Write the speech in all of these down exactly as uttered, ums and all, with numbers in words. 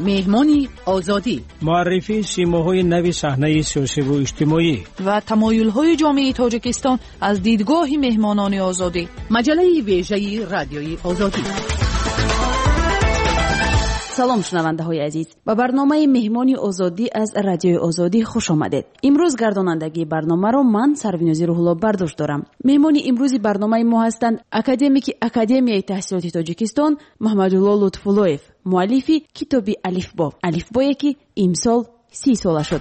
مهمانی آزادی، معرفی سیماهای نوی صحنه سیاسی و اجتماعی و تمایل‌های جامعه تاجیکستان از دیدگاه مهمانان آزادی. مجله ویژه رادیوی آزادی. سلام شنونده های عزیز، با برنامه مهمانی آزادی از رادیوی آزادی خوش آمدید. امروز گردانندگی برنامه را من سروینازی روح‌الله برداشت دارم. مهمانی امروزی برنامه ما هستند اکادمیک اکادمیای تحصیلات تاجیکستان محمدالله لطف‌الله‌یف، مؤلف کتاب الفبا. الفبایی که امسال سی ساله شد.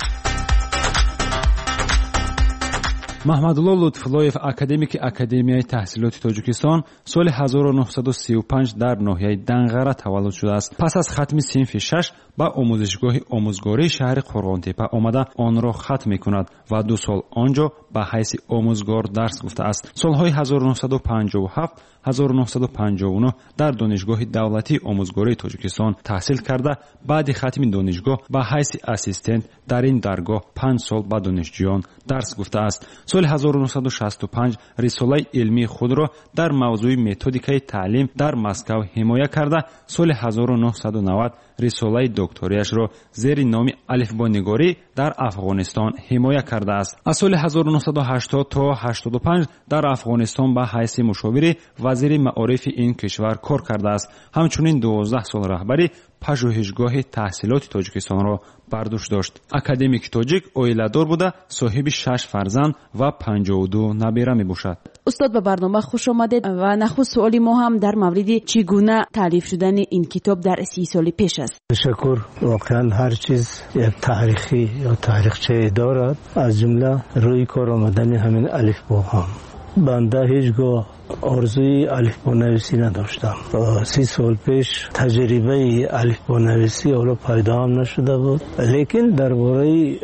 محمدالله لطف‌الله‌یف اکادمیک اکادمیای تحصیلات تاجیکستان سال هزار و نهصد و سی و پنج در ناحیه دنغره تولد شده است. پس از ختم صنف شش با آموزشگاه آموزگاری شهر قرغانتپه آمده آن را ختم می‌کند و دو سال آنجا به حیث آموزگار درس گفته است. سال‌های هزار و نهصد و پنجاه و هفت هزار و نهصد و پنجاه و نه در دانشگاه دولتی آموزگاری تاجیکستان تحصیل کرده بعد ختم دانشگاه به حیث اسیستنت در این درگاه پنج سال به دانشجویان درس گفته است. سال هزار و نهصد و شصت و پنج رساله علمی خود را در موضوع متدیکای تعلیم در مسکو حمایت کرده سال هزار و نهصد و نود رساله دکتریش را زیر نام الفبانگاری در افغانستان حمایت کرده است. از سال هزار و نهصد و هشتاد تا هشتاد و پنج در افغانستان به حیث مشاور وزیر معارف این کشور کار کرده است. همچنین دوازده سال رهبری پژوهشگاه تحصیلات تاجیکستان را بر دوش داشت. اکادمیک تاجیک عائله‌دار بوده، صاحب شش فرزند و پنجاه و دو نبیره میباشد. استاد به برنامه خوش آمدید و نخست سوالی ما هم در مورد چگونه تالیف شدن این کتاب در سی سال پیش است. تشکر. واقعا هر چیز یک تاریخی یا تاریخچه دارد، از جمله روی کار آمدن همین الفبا هم. بنده هیچگاه آرزوی الفبا نویسی نداشتم. سی سال پیش تجربه الفبا نویسی حالا پیدا هم نشده بود، لیکن درباره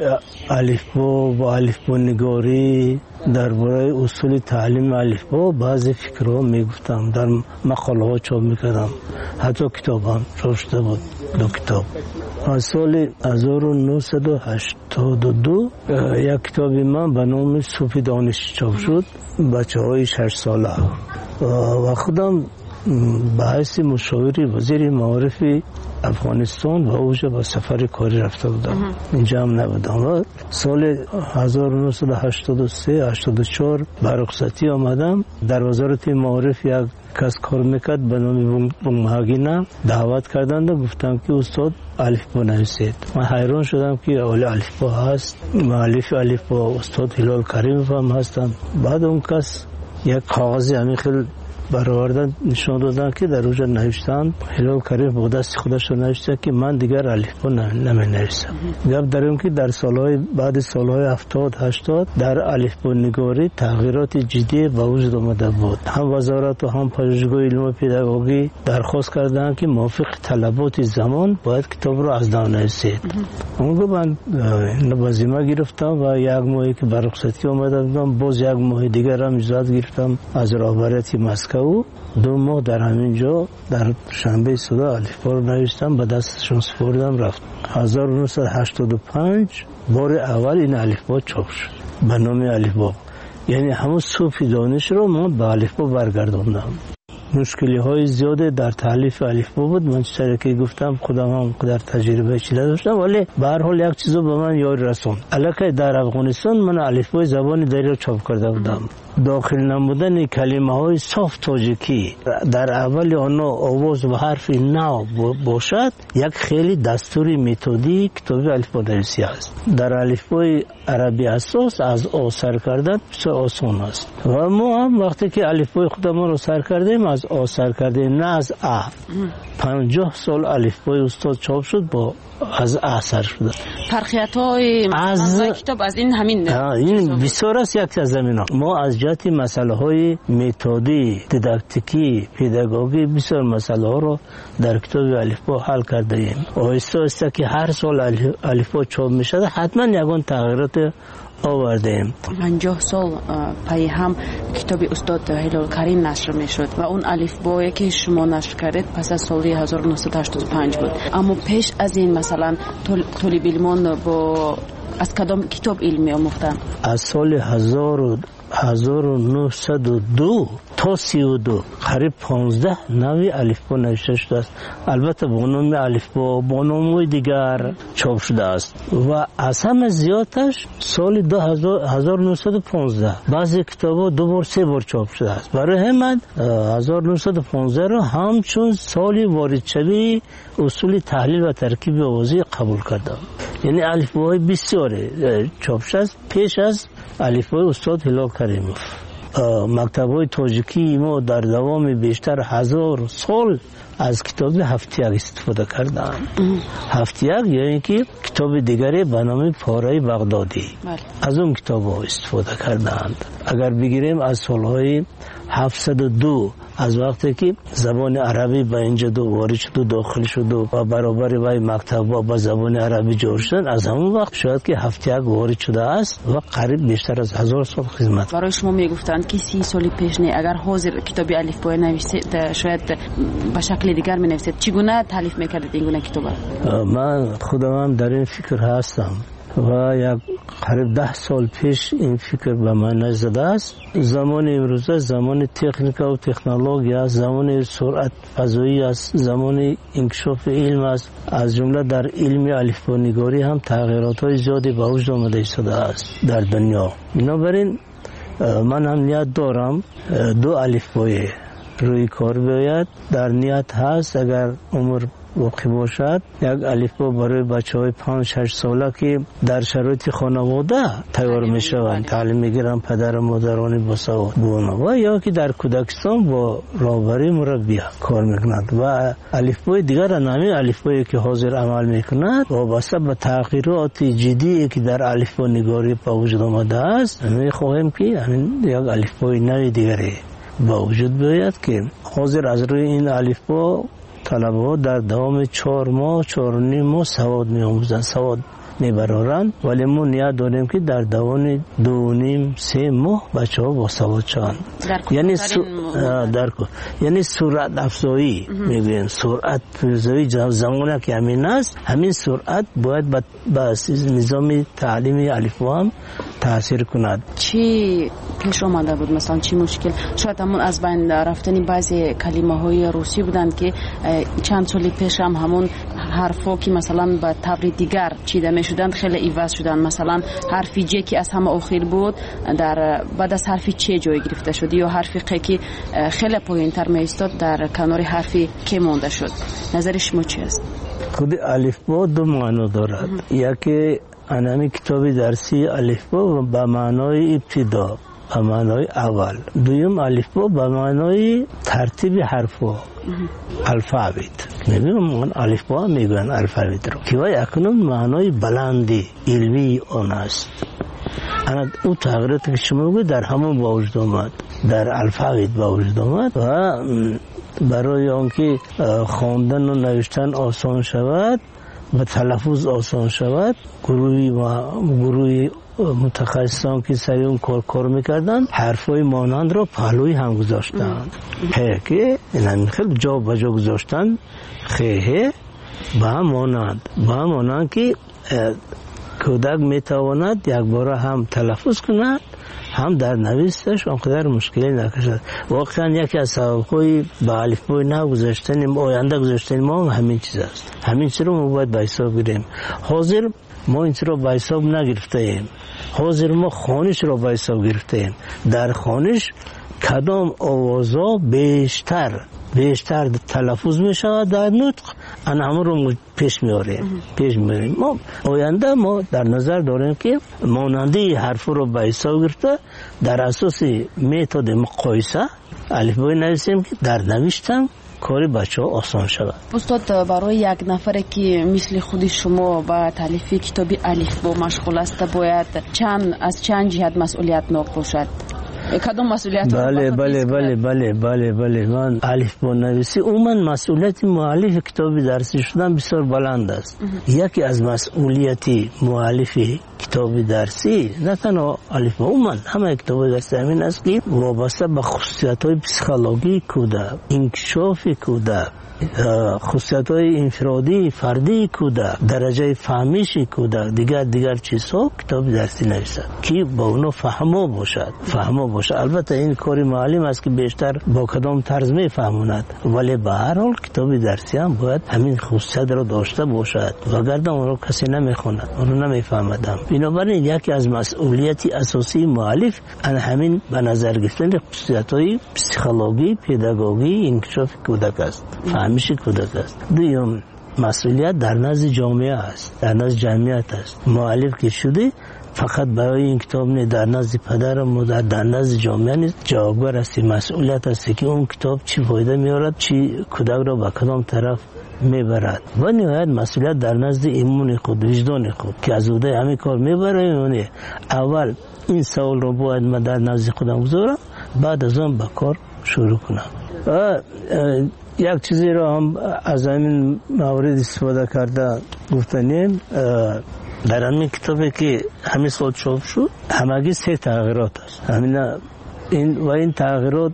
الفبا و الفبا نگاری، درباره اصول تعلیم الفبا بعضی فکرها میگفتم، در مقاله ها چاپ میکردم، حتی کتاب هم چاپ شده بود، دو کتاب. از سال هزار و نهصد و هشتاد و دو یک کتاب من به نام صوفی دانش چاپ شد، بچه های شش ساله، و خودم به حیث مشاور وزیر معارف افغانستان و اوجه با سفر کاری رفته بودم، اینجا هم نبودم. سال هزار و نهصد و هشتاد و سه هشتاد و چهار به رخصتی آمدم، در وزارت معارف یک کس کار میکرد به نام بونگهاگینا دعوت کردند و گفتم که استاد الفبا نویسید. من حیران شدم که اول الفبا هست، مؤلف الفبا استاد هلال کریموف هم هستم. بعد اون کس یک کاغذی همین خیلی برآوردن نشان دادن که در اوجا نوشتن هلال کریم با دست خودش رو نوشته که من دیگر الفبا نمی نویسم. گپ در این که در سالهای بعد سالهای هفتاد هشتاد در الفبا نگاری تغییرات جدی به وجود آمده بود. هم وزارت و هم پژوهشگاه علم و پداگوژی درخواست کردند که موافق طلبات زمان باید کتاب رو از نو نویسید. اونگاه من لوازم گرفتم و یک ماهی که بر رخصتی آمده بودم، باز یک ماه دیگر هم اجازه گرفتم از رهبری مسکو. دو ماه در همینجا در شنبه صدا الفبا رو نوشتم، به دستشون سپردم رفت. هزار و نهصد و هشتاد و پنج بار اول این الفبا چاپ شد به نام الفبا، یعنی همون صوفی دانش رو من به الفبا برگرداندم. مشکلی های زیاده در تالیف الفبا بود، من چطوری که گفتم خودم هم در تجربه چیزی داشتم، ولی به هر حال یک چیزو به من یاد رسوند. البته در افغانستان من الفبای زبان دری رو چاپ کرده بودم. داخل نمودن کلمه های صاف تاجیکی در اول آن آواز و حرف نو باشد یک خیلی دستوری متدی کتاب الفبا نویسی است. در الفبای عربی اساس از آ سر کردن بسیار آسان است و ما هم وقتی که الفبای خودمان رو سر کردیم از آ سر کردیم، نه از ا. پنجاه سال الفبای استاد چاپ شد با از ا سر شده. فرقیت‌های از کتاب از این همین این بسیار است. یک از زمینا ما از جهت مسئله های متدی، دیداکتیکی، پداگوژی بسیار مسئله ها رو در کتاب الفبا حل کرده ایم. آهسته آهسته که هر سال الفبا چاپ میشه حتما یگان تغییرات آورده ایم. پنجاه سال پای هم کتاب استاد هلال کریم نشر میشد و اون الفبایی که شما نشر کردید پس از سال هزار و نهصد و هشتاد و پنج بود. اما پیش از این مثلا طالب علمان با از کدام کتاب علمی آموختن؟ از سال هزار و هزار و نهصد و دو تا سی و دو قریب پانزده نوع الفبا نوشته شده است. البته با نام الفبا با نام‌های دیگر چاپ شده است و از همه زیادش سال هزار و نهصد و پانزده بعضی کتاب‌ها دو بار سه بار چاپ شده است. برای همین هزار و نهصد و پانزده را همچون سال وارد شوی اصول تحلیل و ترکیب آوازی قبول کردم. یعنی الفبای بسیار چاپ شده است پیش از الفبای استاد هلال کریموف. مکتب‌های تاجیکی ما در دوام بیشتر هزار سال از کتاب هفتیک استفاده کردند. هفتیک یعنی که کتاب دیگری به نام پاره بغدادی از اون کتاب‌ها استفاده کردند. اگر بگیریم از سالهای هفتصد و دو از وقتی که زبان عربی به اینجا دو وارد شد و داخل شد و برابر وای مکتب‌ها با زبان عربی جور شدن، از همون وقت شاید که هفتیک وارد شده است و قریب بیشتر از هزار سال خدمت. برای شما میگفتند که سی سال پیش نه اگر حاضر کتاب الفبای نوشته شاید به شکل دیگر می نویسید، چگونه تالیف میکردید این گونه کتاب؟ من خودم هم در این فکر هستم و یک قریب ده سال پیش این فکر به من نزده است. زمان امروزه زمان تکنیک و تکنولوژی است، زمان سرعت فضایی است، زمان انکشاف علم است. از جمله در علم الفبانگاری هم تغییرات های زیادی به وجود آمده ایستاده است در دنیا. بنابراین من هم نیت دارم دو الفبای روی کار بیاید. در نیت هست اگر عمر باقی باشد یک الفبا برای بچه‌های پنج شش ساله که در شرایط خانواده تیار میشوند، تعلیم میگیرن پدر و مادران باسواد و یا که در کودکستان با راهبری مربی کار میکنند و الفبای دیگر نامی الفبایی که حاضر عمل میکند وابسته به تغییرات جدی که در الفبا نگاری به وجود آمده است. میخواهیم که همین یک الفبای نوی دیگری با وجود بیاید که حاضر از روی این الفبا طلبه ها در دوام چهار ماه چهار و نیم ماه سواد می آموزند، سواد می برارند، ولی ما نیت داریم که در دوام دو و نیم سه ماه بچه ها با سواد شوند. یعنی سو... در یعنی سرعت افزایی میگویم، سرعت افزایی زمانی که همین است، همین سرعت باید با نظام تعلیمی الفبا هم تاثیر کند. چی پیش آمده بود مثلا چی مشکل؟ شاید همون از بین رفتنی بعضی کلمه های روسی بودند که چند سال پیش هم همون حرفا که مثلا به طور دیگر چیده می شدند خیلی عوض شدند. مثلا حرف ج که از همه آخر بود در بعد از حرف چ جای گرفته شد یا حرف ق که خیلی پایین‌تر می ایستاد در کنار حرف ک مونده شد. نظر شما چی است؟ خود الفبا دو معنا دارد. یکی انمی کتاب درسی الفبا به معنای ابتدا، به معنای اول. دویم الفبا به معنای ترتیب حرفا، الفابت. میگم الفبا میگن الفابت رو که وای اکنون معنای بلندی علمی آن است. انا او تغییراتی که شما گوید در همون با وجود آمد، در الفابت با وجود آمد و برای آنکه خواندن و نوشتن آسان شود و تلفظ آسان شود، گروهی و گروهی متخصصان که سعی اون کار کار میکردن حرفای مانند را پهلوی هم گذاشتن. خیلی که این خیلی جا به جا گذاشتن، خیلی به هم مانند به هم مانند که کودک میتواند یک بار هم تلفظ کند هم در نویسش آنقدر مشکلی نکشد. واقعا یکی از سبب‌های به الفبای نو گذاشتن آینده گذاشتن ما همین چیز است. همین چیز رو ما باید به حساب بگیریم. حاضر ما این چیز رو به حساب نگرفته ایم. حاضر ما خوانش رو به حساب گرفته ایم. در خوانش کدام آوازا بیشتر بیشتر تلفظ می شود در نطق، آن همه رو پیش میاریم پیش میاریم. ما آینده ما در نظر داریم که ماننده حرف رو به حساب گرفته در اساس متد مقایسه الفبای نویسیم که در نوشتن کاری بچه ها آسان شود. استاد برای یک نفر که مثل خود شما با تالیف کتابی الفبا مشغول است باید چند از چند جهت مسئولیت ناک باشد؟ کدام مسئولیت؟ بله بله بله بله بله بله من الفبا نویسی عموما مسئولیت مؤلف کتاب درسی شدن بسیار بلند است. یکی از مسئولیتی مؤلف کتاب درسی نه تنها الفبا، عموما همه کتاب درسی همین است که وابسته به خصوصیت‌های پسیکولوژی کودک، انکشاف کودک، خصوصیت‌های انفرادی فردی کودک، درجه فهمیش کودک، دیگر دیگر چیزها کتاب درسی نویسد که با اونو فهمو باشد فهمو باشد. البته این کاری معلم است که بیشتر با کدام طرز میفهموند، ولی به هر حال کتاب درسی هم باید همین خصوصیت رو داشته باشد، وگرنه اون رو کسی نمیخواند، اون رو نمیفهمد. بنابراین یکی از مسئولیت اساسی مؤلف همین به نظر گرفتن خصوصیت‌های پسیکولوژی، پداگوژی، انکشاف کودک است، فهمیش کودک است. دوم مسئولیت در نزد جامعه است، در نزد جمعیت است. مؤلف که شده فقط برای این کتاب نه، در نزد پدر و مادر، در نزد جامعه نیست جوابگار است، مسئولیت است که اون کتاب چی فایده میارد، چی کودک را به کدام طرف میبرد. و نهایت مسئولیت در نزد ایمان خود، وجدان خود که از اوده همین کار میبره. اول این سوال رو باید من در نزد خودم بذارم، بعد از آن به کار شروع کنم. و یک چیزی رو هم از این مورد استفاده کرده گفتنیم، در همین کتابی که همین سال چاپ شد همگی سه تغییرات است. همین این و این تغییرات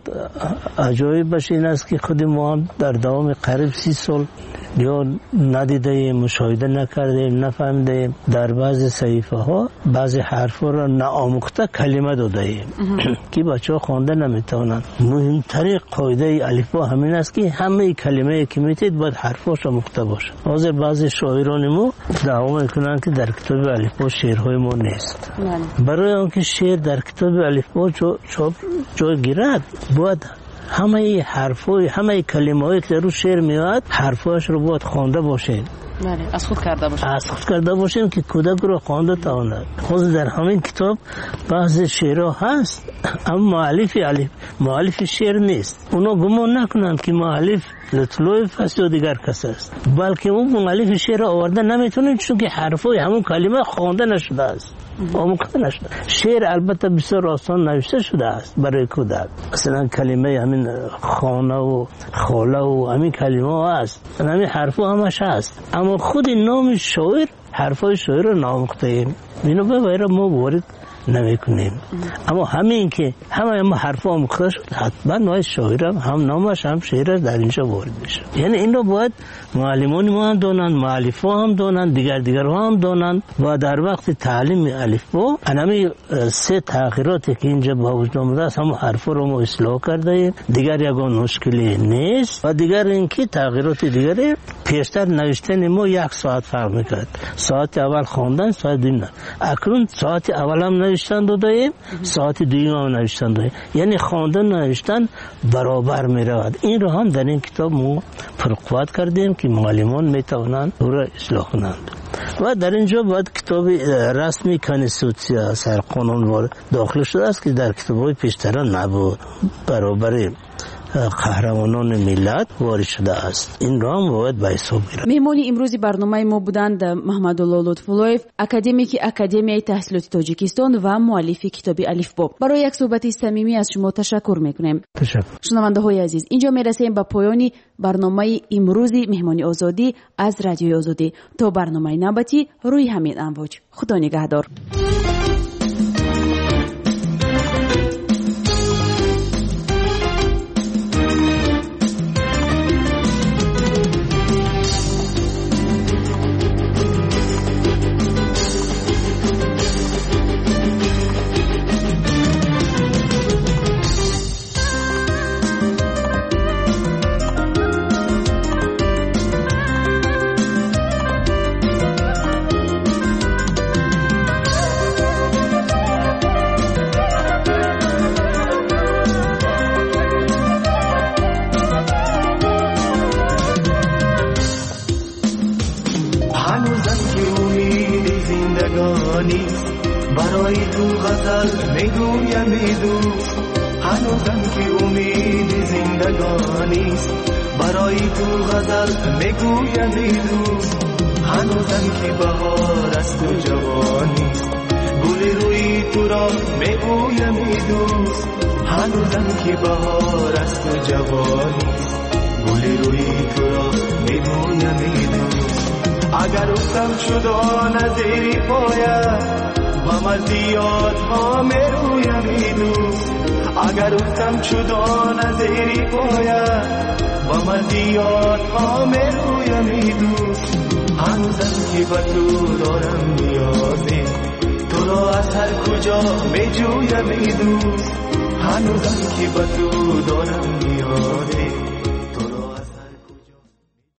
عجایبش این است که خود ما هم در دوام قریب سی سال یا ندیده، مشاهده نکردیم، نفهمیدیم. در بعضی صحیفه ها بعضی حرفا را ناآموخته کلمه دادیم که بچه ها خوانده نمیتونن. مهمترین قاعده الفبا همین است که همه کلمه که میتید باید حرفاش آموخته باشه. حاضر بعضی شاعران ما دعوا میکنن که در کتاب الفبا شعرهای ما نیست. برای آنکه شعر در کتاب الفبا چاپ جای گیرد باید همه حرفای همه کلمه‌ای که رو شعر میاد حرفاش رو باید خوانده باشین. بله، از خود کرده باشیم از خود کرده باشیم که کودک رو خوانده تواند. خود در همین کتاب بعض شعرها هست اما مؤلف الف مؤلف شعر نیست. اونا گمان نکنند که مؤلف لطف‌لویف است یا دیگر کس است، بلکه اون مؤلف شعر آورده نمیتونه چون که حرفای همون کلمه خوانده نشده است، آموخته نشده. شعر البته بسیار آسان نوشته شده است برای کودک، مثلا کلمه همین خانه و خاله و همین کلمه ها هست، همین حرفا همش هست، اما خود نام شاعر حرفای شاعر رو ناموخته ایم، اینو به غیر ما وارد نمیکنیم. اما همین که همه ما حرفا آموخته شد حتما نوع شاعر هم نامش هم شعر در اینجا وارد میشه. یعنی این رو باید معلمان ما هم دانند، مؤلفا هم دانند، دیگر دیگر هم دانند و در وقت تعلیم الفبا همین سه تغییراتی که اینجا با وجود آمده است هم حرفا رو ما اصلاح کرده ایم، دیگر یگان مشکلی نیست. و دیگر اینکه تغییرات دیگری پیشتر نوشتن ما یک ساعت فرق میکرد، ساعت اول خواندن، ساعت دوم نه. اکنون ساعت اول هم نوشتن دادیم، ساعت دوم هم نوشتن دادیم، یعنی خواندن نوشتن برابر می رود. این رو هم در این کتاب ما فرقوات کردیم که معلمان می توانند او را اصلاح کنند. و در اینجا باید کتاب رسمی کانستیتوسیا سرقانون داخل شده است که در کتاب‌های پیشتران نبود، برابر قهرمانان ملت وارد شده است. این را هم باید به حساب گیرد. مهمانی امروزی برنامه ما بودند محمدالله لطف‌اللهیف، اکادمیک اکادمیای تحصیلات تاجیکستان و مؤلف کتاب الفبا. برای یک صحبت صمیمی از شما تشکر میکنیم. تشکر. شنونده‌های عزیز، اینجا میرسیم به پایان برنامه امروزی مهمانی آزادی از رادیوی آزادی. تا برنامه نوبتی روی همین امواج. خدا نگهدار. برای تو غزل میگویم دوست، هنوزم که امید زندگانیست. برای تو غزل میگویم دوست، هنوزم که بهار است و جوانیست. گل روی تو را میگویم دوست، هنوزم که بهار است و جوانیست. گل روی تو را میگویم دوست. اگر افتم شد آن زیر پایت و مزیات ها میرویم دوست، اگر افتم چودان زیری پاید با مزیات ها میرویم ای دوست هنوزم که با تو دارم نیازی تو را از هر کجا میجویم ای دوست هنوزم که با تو دارم نیازی